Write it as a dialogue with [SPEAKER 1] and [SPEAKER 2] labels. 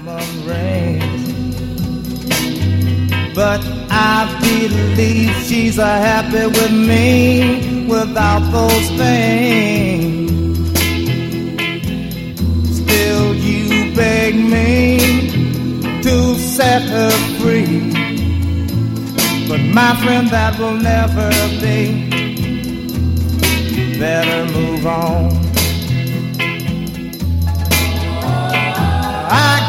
[SPEAKER 1] diamond rings. But I believe she's happy with me without those things. Still you beg me to set her free, but my friend, that will never be. You better move on. I